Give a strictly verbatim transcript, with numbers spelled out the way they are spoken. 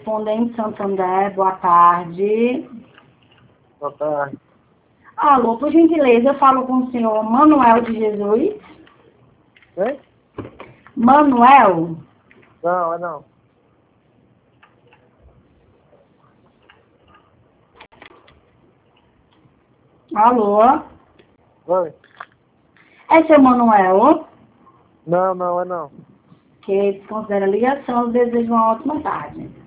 Correspondente Santander, boa tarde. Boa tarde. Alô, por gentileza, eu falo com o senhor Manuel de Jesus. Oi? Manuel? Não, é não. Alô? Oi? É seu Manuel? Não, não, é não. Que considera ligação, eu desejo uma ótima tarde.